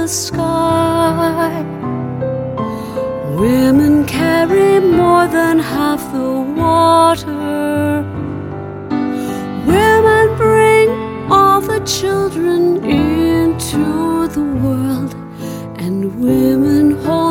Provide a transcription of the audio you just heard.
sky. Women carry more than half the water. Women bring all the children into the world, and women hold